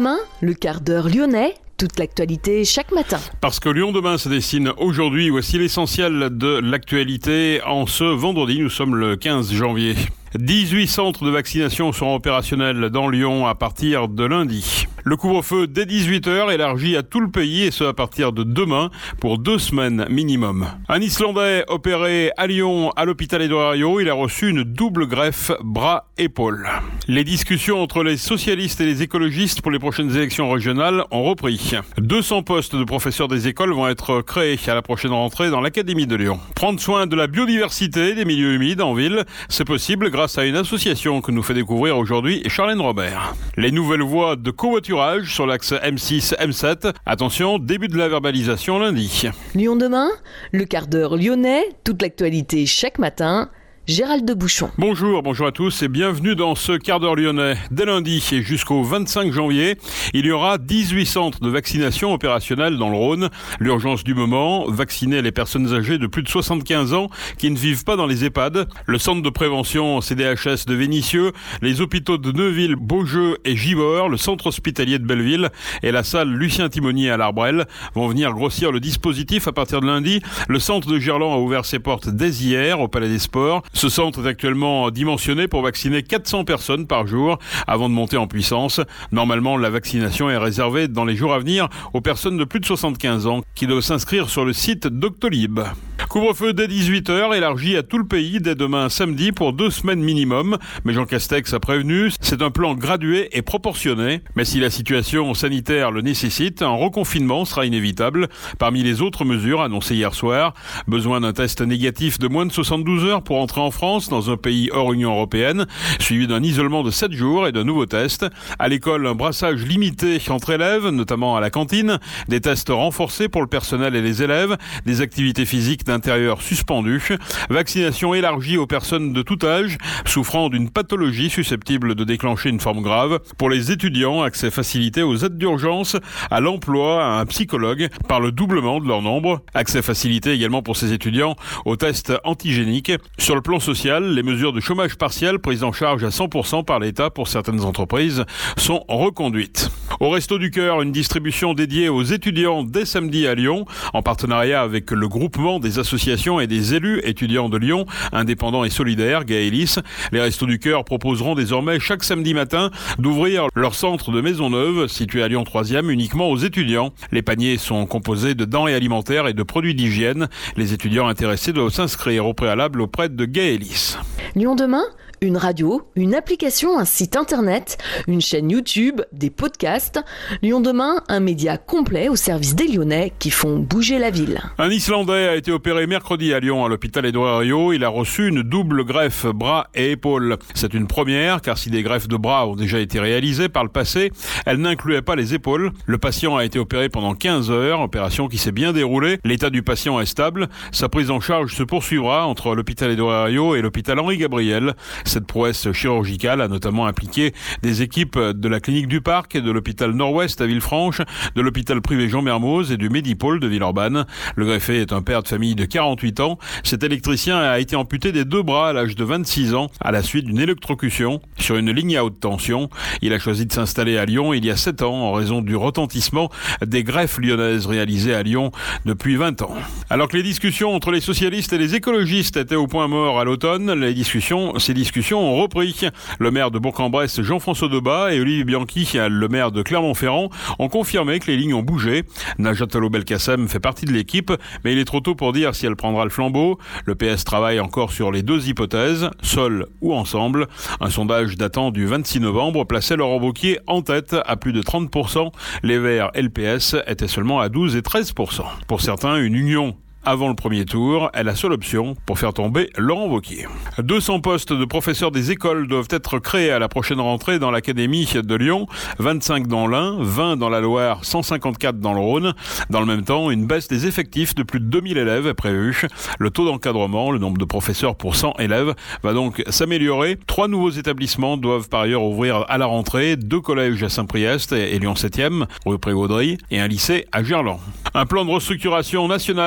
demain, le quart d'heure lyonnais, toute l'actualité chaque matin. Parce que Lyon demain se dessine aujourd'hui, voici l'essentiel de l'actualité. En ce vendredi, nous sommes le 15 janvier. 18 centres de vaccination seront opérationnels dans Lyon à partir de lundi. Le couvre-feu dès 18h élargi à tout le pays et ce à partir de demain pour 2 semaines minimum. Un Islandais opéré à Lyon à l'hôpital Édouard Herriot, il a reçu une double greffe bras-épaules. Les discussions entre les socialistes et les écologistes pour les prochaines élections régionales ont repris. 200 postes de professeurs des écoles vont être créés à la prochaine rentrée dans l'Académie de Lyon. Prendre soin de la biodiversité des milieux humides en ville, c'est possible grâce à une association que nous fait découvrir aujourd'hui Charlène Robert. Les nouvelles voies de covoiturage sur l'axe M6-M7. Attention, début de la verbalisation lundi. Lyon demain, le quart d'heure lyonnais, toute l'actualité chaque matin. Gérald de Bouchon. Bonjour à tous et bienvenue dans ce quart d'heure lyonnais. Dès lundi et jusqu'au 25 janvier, il y aura 18 centres de vaccination opérationnels dans le Rhône. L'urgence du moment, vacciner les personnes âgées de plus de 75 ans qui ne vivent pas dans les EHPAD. Le centre de prévention CDHS de Vénissieux, les hôpitaux de Neuville, Beaujeu et Givors, le centre hospitalier de Belleville et la salle Lucien Timonier à l'Arbrel vont venir grossir le dispositif à partir de lundi. Le centre de Gerland a ouvert ses portes dès hier au Palais des Sports. Ce centre est actuellement dimensionné pour vacciner 400 personnes par jour avant de monter en puissance. Normalement, la vaccination est réservée dans les jours à venir aux personnes de plus de 75 ans qui doivent s'inscrire sur le site Doctolib. Couvre-feu dès 18h, élargi à tout le pays dès demain samedi pour 2 semaines minimum. Mais Jean Castex a prévenu, c'est un plan gradué et proportionné. Mais si la situation sanitaire le nécessite, un reconfinement sera inévitable. Parmi les autres mesures annoncées hier soir, besoin d'un test négatif de moins de 72 heures pour entrer en France, dans un pays hors Union européenne, suivi d'un isolement de 7 jours et d'un nouveau test. À l'école, un brassage limité entre élèves, notamment à la cantine, des tests renforcés pour le personnel et les élèves, des activités physiques d'intérieur suspendues, vaccination élargie aux personnes de tout âge souffrant d'une pathologie susceptible de déclencher une forme grave. Pour les étudiants, accès facilité aux aides d'urgence, à l'emploi, à un psychologue, par le doublement de leur nombre. Accès facilité également pour ces étudiants aux tests antigéniques. Sur le plan social, les mesures de chômage partiel prises en charge à 100% par l'État pour certaines entreprises sont reconduites. Au Resto du Cœur, une distribution dédiée aux étudiants dès samedi à Lyon, en partenariat avec le groupement des associations et des élus étudiants de Lyon, indépendants et solidaires, Gaëlis. Les Restos du Cœur proposeront désormais chaque samedi matin d'ouvrir leur centre de Maisonneuve, situé à Lyon 3e, uniquement aux étudiants. Les paniers sont composés de denrées alimentaires et de produits d'hygiène. Les étudiants intéressés doivent s'inscrire au préalable auprès de Gaëlis. Lyon demain, une radio, une application, un site internet, une chaîne YouTube, des podcasts. Lyon demain, un média complet au service des Lyonnais qui font bouger la ville. Un Islandais a été opéré mercredi à Lyon à l'hôpital Édouard Herriot. Il a reçu une double greffe bras et épaules. C'est une première car si des greffes de bras ont déjà été réalisées par le passé, elles n'incluaient pas les épaules. Le patient a été opéré pendant 15 heures, opération qui s'est bien déroulée. L'état du patient est stable. Sa prise en charge se poursuivra entre l'hôpital Édouard Herriot et l'hôpital Henri Gabriel. Cette prouesse chirurgicale a notamment impliqué des équipes de la clinique du Parc, de l'hôpital Nord-Ouest à Villefranche, de l'hôpital privé Jean Mermoz et du Medipôle de Villeurbanne. Le greffé est un père de famille de 48 ans. Cet électricien a été amputé des 2 bras à l'âge de 26 ans à la suite d'une électrocution sur une ligne à haute tension. Il a choisi de s'installer à Lyon il y a 7 ans en raison du retentissement des greffes lyonnaises réalisées à Lyon depuis 20 ans. Alors que les discussions entre les socialistes et les écologistes étaient au point mort à l'automne, ces discussions ont repris. Le maire de Bourg-en-Bresse, Jean-François Debat, et Olivier Bianchi, le maire de Clermont-Ferrand, ont confirmé que les lignes ont bougé. Najat Vallaud-Belkacem fait partie de l'équipe, mais il est trop tôt pour dire si elle prendra le flambeau. Le PS travaille encore sur les 2 hypothèses, seul ou ensemble. Un sondage datant du 26 novembre plaçait Laurent Wauquiez en tête à plus de 30%. Les Verts et le PS étaient seulement à 12 et 13%. Pour certains, une union avant le premier tour est la seule option pour faire tomber Laurent Wauquiez. 200 postes de professeurs des écoles doivent être créés à la prochaine rentrée dans l'Académie de Lyon, 25 dans l'Ain, 20 dans la Loire, 154 dans le Rhône. Dans le même temps, une baisse des effectifs de plus de 2000 élèves est prévue. Le taux d'encadrement, le nombre de professeurs pour 100 élèves, va donc s'améliorer. 3 nouveaux établissements doivent par ailleurs ouvrir à la rentrée, 2 collèges à Saint-Priest et Lyon 7e, rue Prégaudry, et un lycée à Gerland. Un plan de restructuration nationale touche le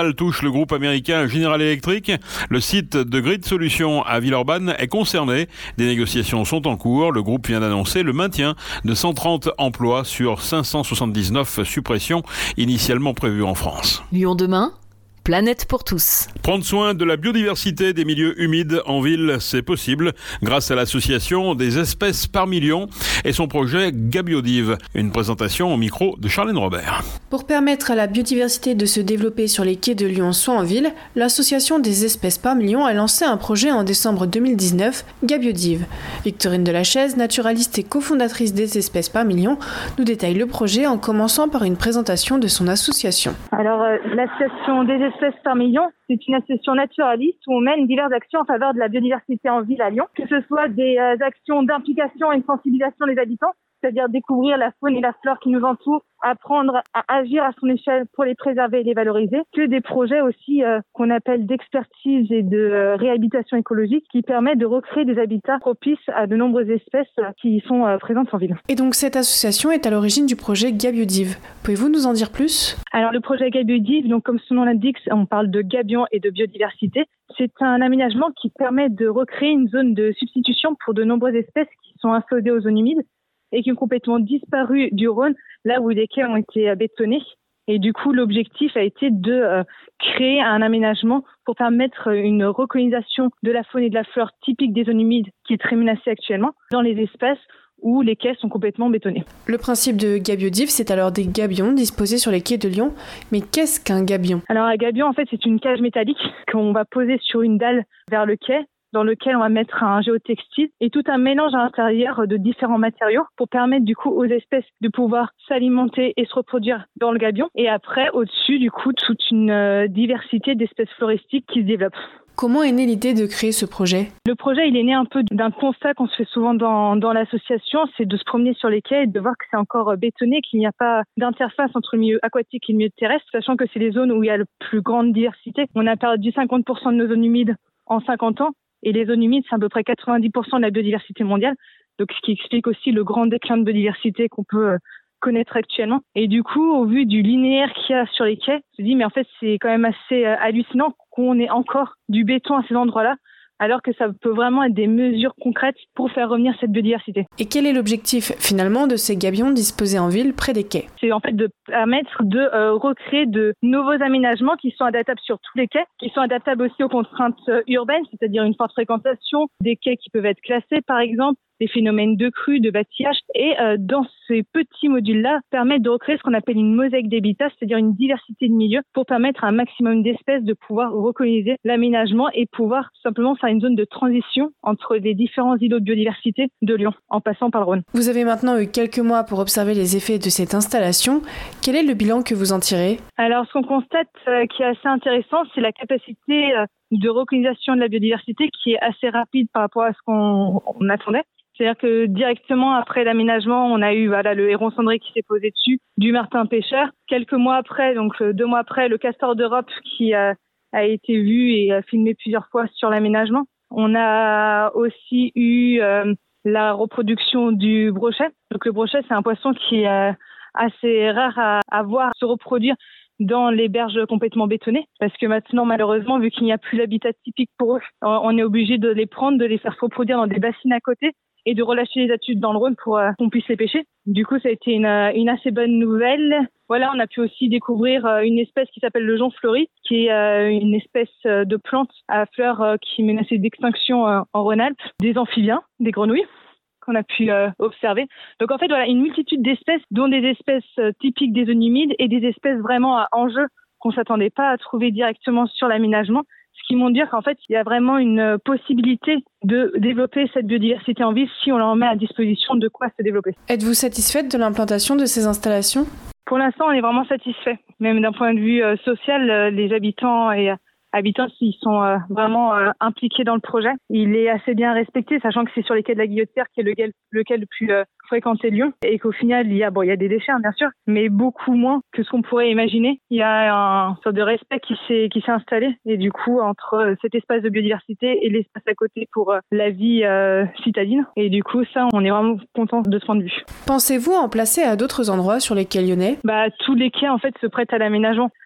le groupe américain General Electric. Le site de Grid Solutions à Villeurbanne est concerné. Des négociations sont en cours. Le groupe vient d'annoncer le maintien de 130 emplois sur 579 suppressions initialement prévues en France. Lyon demain, planète pour tous. Prendre soin de la biodiversité des milieux humides en ville, c'est possible grâce à l'association des espèces par million et son projet Gabiodive. Une présentation au micro de Charlène Robert. Pour permettre à la biodiversité de se développer sur les quais de Lyon soit en ville, l'association des espèces par million a lancé un projet en décembre 2019, Gabiodive. Victorine Delachaise, naturaliste et cofondatrice des espèces par million, nous détaille le projet en commençant par une présentation de son association. Alors, l'association des espèces par million, c'est une association naturaliste où on mène diverses actions en faveur de la biodiversité en ville à Lyon, que ce soit des actions d'implication et de sensibilisation des habitants, c'est-à-dire découvrir la faune et la flore qui nous entourent, apprendre à agir à son échelle pour les préserver et les valoriser, que des projets aussi qu'on appelle d'expertise et de réhabilitation écologique qui permettent de recréer des habitats propices à de nombreuses espèces qui sont présentes en ville. Et donc cette association est à l'origine du projet Gabiodive. Pouvez-vous nous en dire plus ? Alors le projet Gabiodive, donc comme son nom l'indique, on parle de gabion et de biodiversité. C'est un aménagement qui permet de recréer une zone de substitution pour de nombreuses espèces qui sont inféodées aux zones humides et qui ont complètement disparu du Rhône, là où les quais ont été bétonnés. Et du coup, l'objectif a été de créer un aménagement pour permettre une recolonisation de la faune et de la flore typique des zones humides qui est très menacée actuellement dans les espaces où les quais sont complètement bétonnés. Le principe de Gabiodive, c'est alors des gabions disposés sur les quais de Lyon. Mais qu'est-ce qu'un gabion ? Alors un gabion, en fait, c'est une cage métallique qu'on va poser sur une dalle vers le quai, dans lequel on va mettre un géotextile et tout un mélange à l'intérieur de différents matériaux pour permettre du coup aux espèces de pouvoir s'alimenter et se reproduire dans le gabion. Et après, au-dessus, du coup, toute une diversité d'espèces floristiques qui se développent. Comment est née l'idée de créer ce projet ? Le projet, il est né un peu d'un constat qu'on se fait souvent dans l'association, c'est de se promener sur les quais et de voir que c'est encore bétonné, qu'il n'y a pas d'interface entre le milieu aquatique et le milieu terrestre, sachant que c'est les zones où il y a la plus grande diversité. On a perdu 50% de nos zones humides en 50 ans. Et les zones humides, c'est à peu près 90% de la biodiversité mondiale. Donc, ce qui explique aussi le grand déclin de biodiversité qu'on peut connaître actuellement. Et du coup, au vu du linéaire qu'il y a sur les quais, je me dis, mais en fait, c'est quand même assez hallucinant qu'on ait encore du béton à ces endroits-là, alors que ça peut vraiment être des mesures concrètes pour faire revenir cette biodiversité. Et quel est l'objectif finalement de ces gabions disposés en ville près des quais ? C'est en fait de permettre de recréer de nouveaux aménagements qui sont adaptables sur tous les quais, qui sont adaptables aussi aux contraintes urbaines, c'est-à-dire une forte fréquentation, des quais qui peuvent être classés par exemple, des phénomènes de crue, de bâtillage. Et dans ces petits modules-là, permettre de recréer ce qu'on appelle une mosaïque d'habitat, c'est-à-dire une diversité de milieux pour permettre à un maximum d'espèces de pouvoir recoloniser l'aménagement et pouvoir simplement faire une zone de transition entre les différents îlots de biodiversité de Lyon, en passant par le Rhône. Vous avez maintenant eu quelques mois pour observer les effets de cette installation. Quel est le bilan que vous en tirez ? Alors, ce qu'on constate qui est assez intéressant, c'est la capacité de recolonisation de la biodiversité qui est assez rapide par rapport à ce qu'on attendait. C'est-à-dire que directement après l'aménagement, on a eu le héron cendré qui s'est posé dessus, du martin pêcheur. Quelques mois après, donc 2 mois après, le castor d'Europe qui a été vu et filmé plusieurs fois sur l'aménagement. On a aussi eu la reproduction du brochet. Donc le brochet, c'est un poisson qui est assez rare à voir se reproduire dans les berges complètement bétonnées. Parce que maintenant, malheureusement, vu qu'il n'y a plus d'habitat typique pour eux, on est obligé de les prendre, de les faire se reproduire dans des bassines à côté et de relâcher les études dans le Rhône pour qu'on puisse les pêcher. Du coup, ça a été une assez bonne nouvelle. Voilà, on a pu aussi découvrir une espèce qui s'appelle le jonc fleuri, qui est une espèce de plante à fleurs qui est menacée d'extinction en Rhône-Alpes, des amphibiens, des grenouilles qu'on a pu observer. Donc en fait, voilà, une multitude d'espèces, dont des espèces typiques des zones humides et des espèces vraiment à enjeu qu'on s'attendait pas à trouver directement sur l'aménagement. Ce qui montre dire qu'en fait, il y a vraiment une possibilité de développer cette biodiversité en ville si on leur met à disposition de quoi se développer. Êtes-vous satisfaite de l'implantation de ces installations ? Pour l'instant, on est vraiment satisfait. Même d'un point de vue social, les habitants ils sont vraiment impliqués dans le projet. Il est assez bien respecté, sachant que c'est sur les quais de la Guillotière qui est le quai le plus fréquenté de Lyon, et qu'au final, il y a des déchets, bien sûr, mais beaucoup moins que ce qu'on pourrait imaginer. Il y a un sorte de respect qui s'est installé, et du coup, entre cet espace de biodiversité et l'espace à côté pour la vie citadine. Et du coup, ça, on est vraiment content de ce point de vue. Pensez-vous en placer à d'autres endroits sur les quais lyonnais ? Tous les quais, en fait, se prêtent à l'aménagement.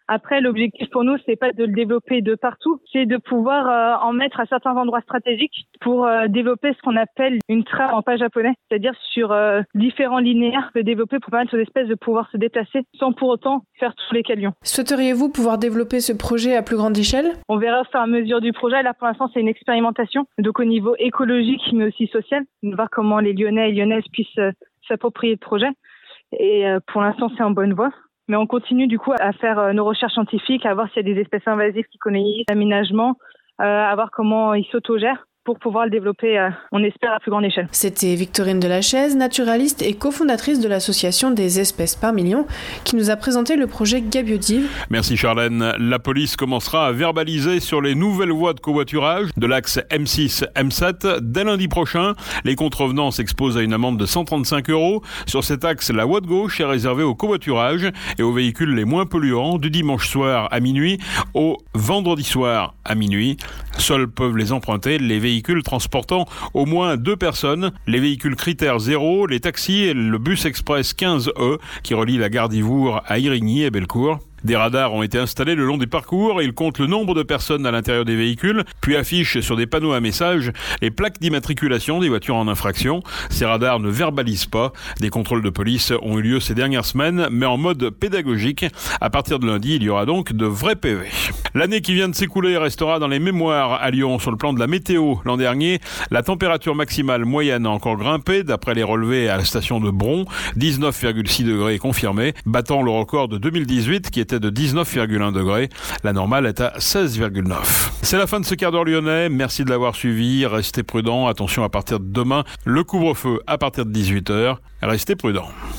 Après, l'objectif pour nous, c'est pas de le développer de partout, c'est de pouvoir en mettre à certains endroits stratégiques pour développer ce qu'on appelle une trame en pas japonais, c'est-à-dire sur différents linéaires, le développer pour permettre aux espèces de pouvoir se déplacer sans pour autant faire tous les cas lions. Souhaiteriez-vous pouvoir développer ce projet à plus grande échelle ? On verra au fur et à mesure du projet. Là, pour l'instant, c'est une expérimentation, donc au niveau écologique, mais aussi social, de voir comment les Lyonnais et Lyonnaises puissent s'approprier le projet. Et pour l'instant, c'est en bonne voie. Mais on continue du coup à faire nos recherches scientifiques, à voir s'il y a des espèces invasives qui colonisent l'aménagement, à voir comment ils s'autogèrent pour pouvoir le développer, on espère, à plus grande échelle. C'était Victorine Delachaise, naturaliste et cofondatrice de l'association des espèces par million, qui nous a présenté le projet Gabiodive. Merci Charlène. La police commencera à verbaliser sur les nouvelles voies de covoiturage de l'axe M6-M7 dès lundi prochain. Les contrevenants s'exposent à une amende de 135 €. Sur cet axe, la voie de gauche est réservée au covoiturage et aux véhicules les moins polluants du dimanche soir à minuit au vendredi soir à minuit. Seuls peuvent les emprunter les véhicules transportant au moins 2 personnes, les véhicules critères 0, les taxis et le bus express 15E qui relie la gare d'Ivoure à Irigny et Bellecour. Des radars ont été installés le long des parcours. Ils comptent le nombre de personnes à l'intérieur des véhicules, puis affichent sur des panneaux à messages les plaques d'immatriculation des voitures en infraction. Ces radars ne verbalisent pas. Des contrôles de police ont eu lieu ces dernières semaines, mais en mode pédagogique. À partir de lundi, il y aura donc de vrais PV. L'année qui vient de s'écouler restera dans les mémoires à Lyon. Sur le plan de la météo, l'an dernier, la température maximale moyenne a encore grimpé, d'après les relevés à la station de Bron, 19,6 degrés confirmés, battant le record de 2018 qui était de 19,1 degrés. La normale est à 16,9. C'est la fin de ce quart d'heure lyonnais. Merci de l'avoir suivi. Restez prudents. Attention, à partir de demain, le couvre-feu à partir de 18h. Restez prudents.